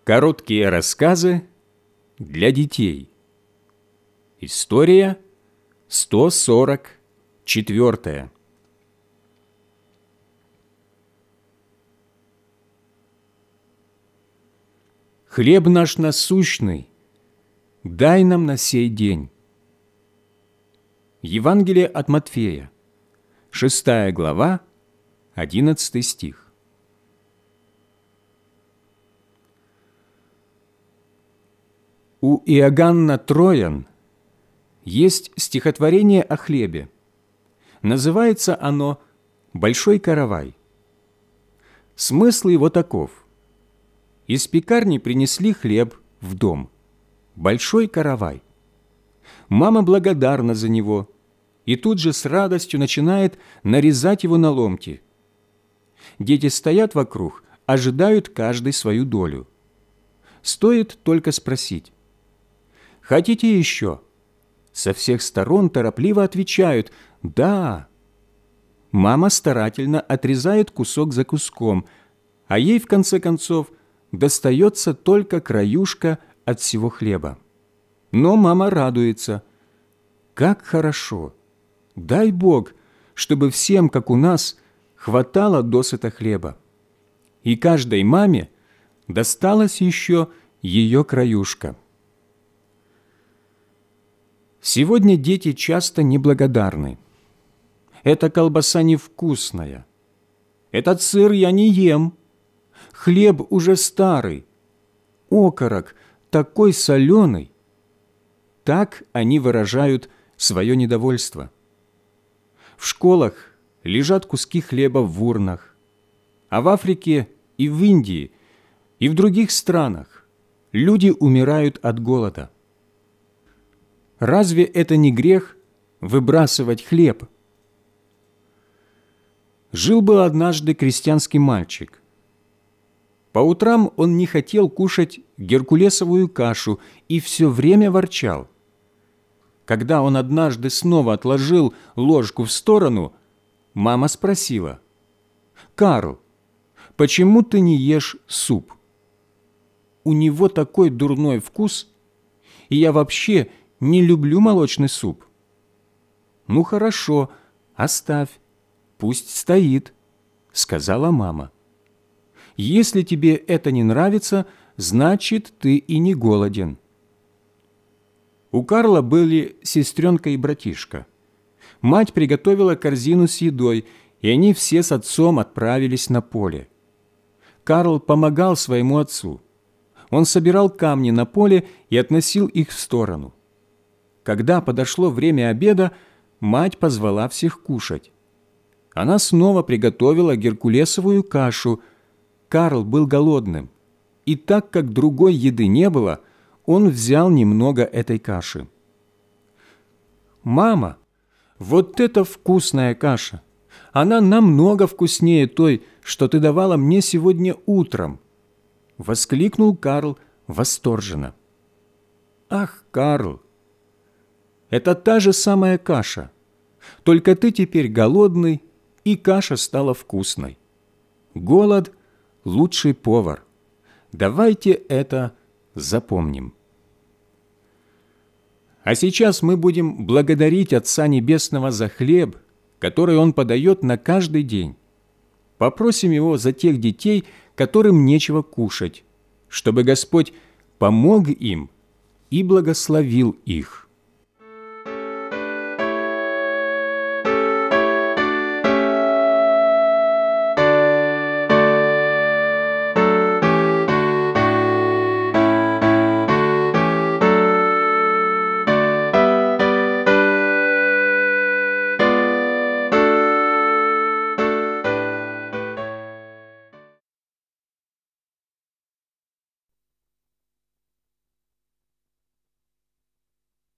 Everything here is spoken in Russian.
Короткие рассказы для детей. История 144. Хлеб наш насущный, дай нам на сей день. Евангелие от Матфея, 6 глава, 11 стих. У Иоганна Троян есть стихотворение о хлебе. Называется оно «Большой каравай». Смысл его таков. Из пекарни принесли хлеб в дом. Большой каравай. Мама благодарна за него и тут же с радостью начинает нарезать его на ломти. Дети стоят вокруг, ожидают каждый свою долю. Стоит только спросить: «Хотите еще?» Со всех сторон торопливо отвечают: «Да». Мама старательно отрезает кусок за куском, а ей, в конце концов, достается только краюшка от всего хлеба. Но мама радуется. Как хорошо! Дай Бог, чтобы всем, как у нас, хватало досыта хлеба. И каждой маме досталась еще ее краюшка. Сегодня дети часто неблагодарны. Эта колбаса невкусная. Этот сыр я не ем. Хлеб уже старый. Окорок такой соленый. Так они выражают свое недовольство. В школах лежат куски хлеба в урнах. А в Африке и в Индии, и в других странах люди умирают от голода. Разве это не грех выбрасывать хлеб? Жил-был однажды крестьянский мальчик. По утрам он не хотел кушать геркулесовую кашу и все время ворчал. Когда он однажды снова отложил ложку в сторону, мама спросила: «Карл, почему ты не ешь суп? У него такой дурной вкус, и я вообще не люблю молочный суп». «Ну хорошо, оставь, пусть стоит», — сказала мама. «Если тебе это не нравится, значит, ты и не голоден». У Карла были сестренка и братишка. Мать приготовила корзину с едой, и они все с отцом отправились на поле. Карл помогал своему отцу. Он собирал камни на поле и относил их в сторону. Когда подошло время обеда, мать позвала всех кушать. Она снова приготовила геркулесовую кашу. Карл был голодным, и так как другой еды не было, он взял немного этой каши. «Мама, вот это вкусная каша! Она намного вкуснее той, что ты давала мне сегодня утром!» — воскликнул Карл восторженно. «Ах, Карл! Это та же самая каша, только ты теперь голодный, и каша стала вкусной. Голод – лучший повар. Давайте это запомним». А сейчас мы будем благодарить Отца Небесного за хлеб, который Он подает на каждый день. Попросим Его за тех детей, которым нечего кушать, чтобы Господь помог им и благословил их.